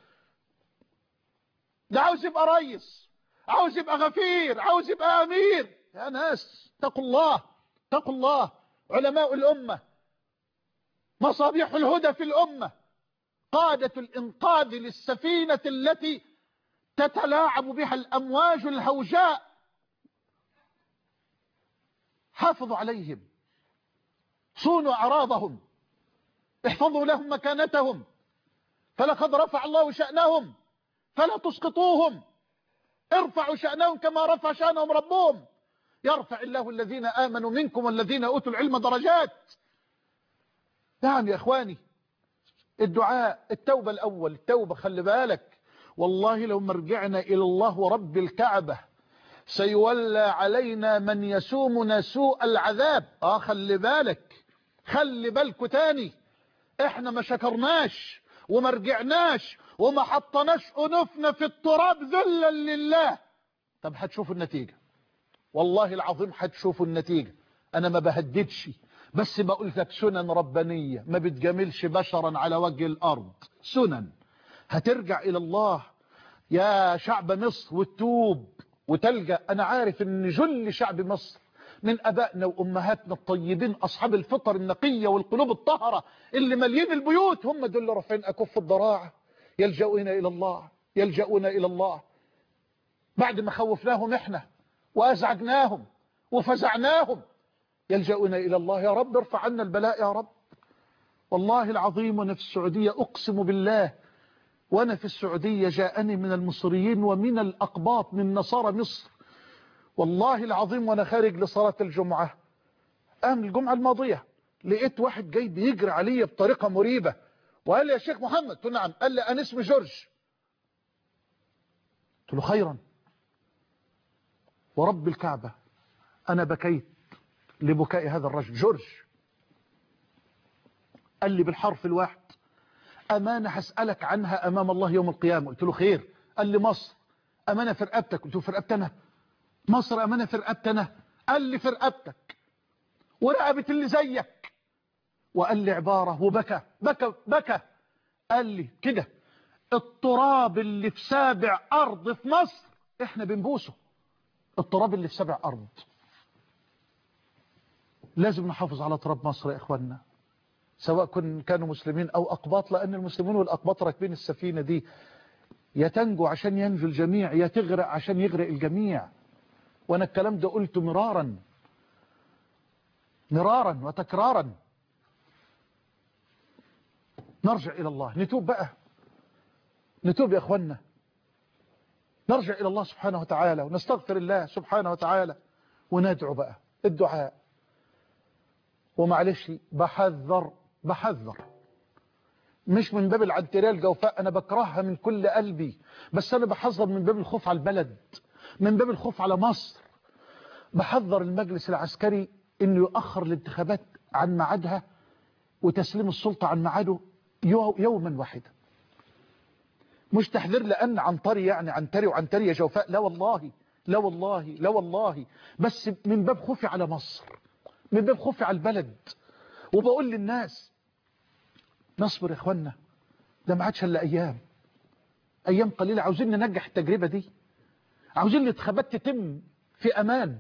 Speaker 2: ده عاوز يبقى رئيس، عاوز يبقى غفير، عاوز يبقى أمير. يا ناس اتقوا الله، اتقوا الله. علماء الأمة، مصابيح الهدى في الأمة، قادة الإنقاذ للسفينة التي تتلاعب بها الأمواج الهوجاء، حافظوا عليهم، صونوا أعراضهم، احفظوا لهم مكانتهم، فلقد رفع الله شأنهم فلا تسقطوهم، ارفعوا شأنهم كما رفع شأنهم ربهم. يرفع الله الذين آمنوا منكم والذين أوتوا العلم درجات. نعم يا إخواني، الدعاء، التوبة الأول، التوبة. خلي بالك والله لو مرجعنا إلى الله ورب الكعبة سيولى علينا من يسومنا سوء العذاب. آه خلي بالك، خلي بالكوا تاني، احنا ما شكرناش وما رجعناش وما حطناش أنوفنا في التراب ذلا لله. طب هتشوفوا النتيجة، والله العظيم هتشوفوا النتيجة. انا ما بهددش، بس بقول لك سنن ربانية ما بتجاملش بشرا على وجه الارض. سنن هترجع الى الله يا شعب مصر وتتوب وتلجأ. انا عارف ان جل شعب مصر من ابائنا وامهاتنا الطيبين اصحاب الفطر النقية والقلوب الطاهرة اللي مليين البيوت، هم دول اللي رافعين اكف الضراعة، يلجؤون الى الله، يلجؤون الى الله بعد ما خوفناهم احنا وازعجناهم وفزعناهم، يلجؤون الى الله. يا رب ارفع عنا البلاء يا رب. والله العظيم وانا في السعودية اقسم بالله، وانا في السعودية جاءني من المصريين ومن الاقباط من نصارى مصر، والله العظيم وانا خارج لصلاة الجمعة ام الجمعة الماضية، لقيت واحد جاي بيجري علي بطريقة مريبة وقال لي يا شيخ محمد. قلت له نعم. قال لي انا اسمي جورج. قلت له خيرا. ورب الكعبة انا بكيت لبكاء هذا الرجل. جورج قال لي بالحرف الواحد امانة هسألك عنها امام الله يوم القيامة. قلت له خير. قال لي مصر امانة في رقبتك. قلت له في رقبتنا؟ مصر امانة في رقبتنا؟ قال لي في رقبتك ورقبة اللي زيك. وقال لي عبارة وبكى بكى بكى قال لي كده، التراب اللي في سابع ارض في مصر احنا بنبوسه. التراب اللي في سابع ارض. لازم نحافظ على تراب مصر يا اخواننا، سواء كن كانوا مسلمين او اقباط، لان المسلمين والاقباط راكبين السفينة دي، يا تنجو عشان ينجو الجميع يا تغرق عشان يغرق الجميع. وانا الكلام ده قلته مرارا مرارا وتكرارا. نرجع الى الله، نتوب بقى، نتوب يا اخوانا، نرجع الى الله سبحانه وتعالى ونستغفر الله سبحانه وتعالى وندعو بقى الدعاء. ومعلش بحذر بحذر مش من باب العنتريه الجوفاء، انا بكرهها من كل قلبي، بس انا بحذر من باب الخوف على البلد، من باب الخوف على مصر. بحذر المجلس العسكري انه يؤخر الانتخابات عن ميعادها وتسليم السلطة عن ميعاده يوما واحدا. مش تحذير لان عنتري يعني عنتري وعنتري يا جوفاء، لا والله لا والله لا والله، بس من باب خوفي على مصر، من باب خوفي على البلد. وبقول للناس نصبر يا اخوانا، ده ما عادش الا ايام، ايام قليلة. عاوزين ننجح التجربة دي، عاوزين الانتخابات تتم في امان.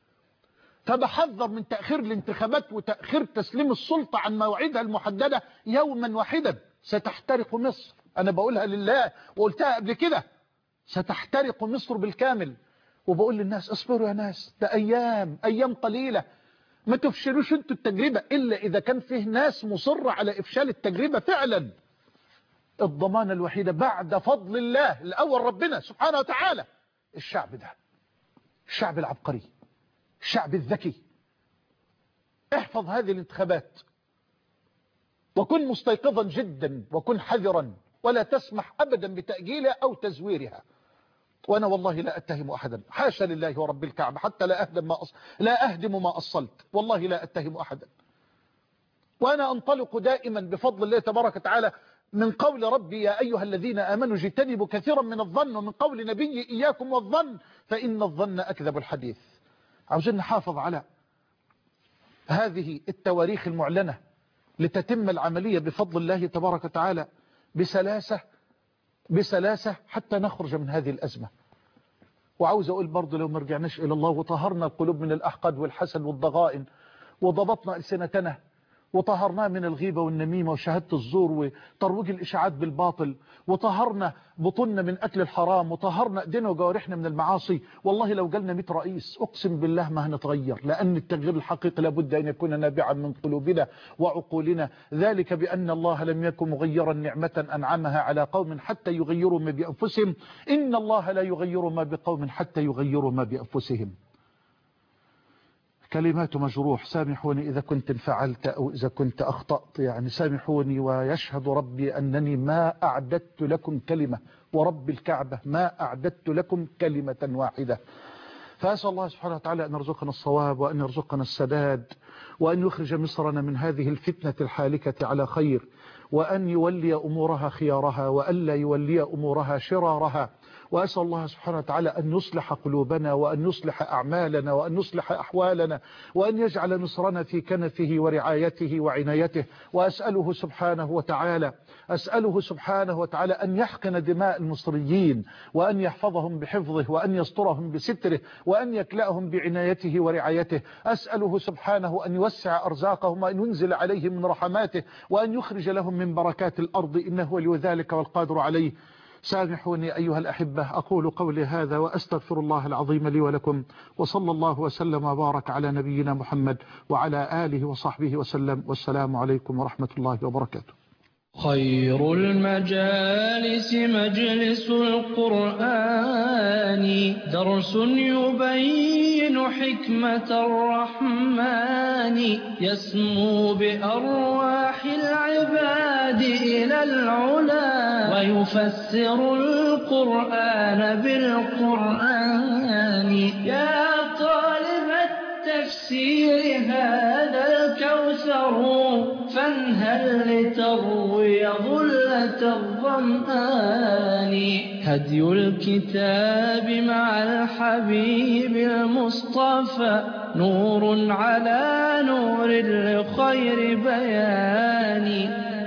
Speaker 2: فبحذر من تأخير الانتخابات وتأخير تسليم السلطة عن موعدها المحددة يوما واحدا. ستحترق مصر، انا بقولها لله وقلتها قبل كده، ستحترق مصر بالكامل. وبقول للناس اصبروا يا ناس، ده ايام ايام قليلة، ما تفشلوش انتوا التجربة الا اذا كان فيه ناس مصرة على افشال التجربة فعلا. الضمانة الوحيدة بعد فضل الله الاول ربنا سبحانه وتعالى الشعب ده، الشعب العبقري، الشعب الذكي. احفظ هذه الانتخابات وكن مستيقظا جدا وكن حذرا، ولا تسمح ابدا بتأجيلها او تزويرها. وانا والله لا اتهم احدا، حاشا لله ورب الكعبة، حتى لا اهدم ما أص... لا اهدم ما اصلت، والله لا اتهم احدا. وانا انطلق دائما بفضل الله تبارك وتعالى من قول ربي يا ايها الذين امنوا اجتنبوا كثيرا من الظن، ومن قول نبي اياكم والظن فان الظن اكذب الحديث. عاوزين نحافظ على هذه التواريخ المعلنة لتتم العملية بفضل الله تبارك وتعالى بسلاسة بسلاسة حتى نخرج من هذه الأزمة. وعاوز أقول برضو لو ما رجعناش إلى الله وطهرنا القلوب من الأحقاد والحسد والضغائن وضبطنا ألسنتنا وطهرنا من الغيبة والنميمة وشهادة الزور وترويج الإشاعات بالباطل، وطهرنا بطننا من أكل الحرام، وطهرنا ايدينا وجوارحنا من المعاصي. والله لو جالنا مئة رئيس أقسم بالله ما هنتغير، لأن التغيير الحقيقي لابد أن يكون نابعا من قلوبنا وعقولنا. ذلك بأن الله لم يكن مغيرا نعمة أنعمها على قوم حتى يغيروا ما بأنفسهم، إن الله لا يغير ما بقوم حتى يغيروا ما بأنفسهم. كلمات مجروح، سامحوني إذا كنت انفعلت أو إذا كنت أخطأت، يعني سامحوني، ويشهد ربي أنني ما أعددت لكم كلمة، ورب الكعبة ما أعددت لكم كلمة واحدة. فأسأل الله سبحانه وتعالى أن يرزقنا الصواب وأن يرزقنا السداد، وأن يخرج مصرنا من هذه الفتنة الحالكة على خير، وأن يولي أمورها خيارها وألا يولي أمورها شرارها. وأسأل الله سبحانه وتعالى أن يصلح قلوبنا وأن يصلح أعمالنا وأن يصلح أحوالنا، وأن يجعل مصرنا في كنفه ورعايته وعنايته. وأسأله سبحانه وتعالى أسأله سبحانه وتعالى أن يحقن دماء المصريين، وأن يحفظهم بحفظه، وأن يسترهم بستره، وأن يكلأهم بعنايته ورعايته. أسأله سبحانه أن يوسع أرزاقهم، وأن ينزل عليهم من رحماته، وأن يخرج لهم من بركات الأرض، إنه ولي ذلك والقادر عليه. سامحوني أيها الأحبة، أقول قولي هذا وأستغفر الله العظيم لي ولكم، وصلى الله وسلم وبارك على نبينا محمد وعلى آله وصحبه وسلم، والسلام عليكم ورحمة الله وبركاته.
Speaker 1: خير المجالس مجلس القرآن، درس يبين حكمة الرحمن، يسمو بأرواح العباد إلى العلا، ويفسر القرآن بالقرآن. يا طالب التفسير هذا الكوثر، فانهل لتروي ظلة الظمآن. هدي الكتاب مع الحبيب المصطفى، نور على نور لخير بيان.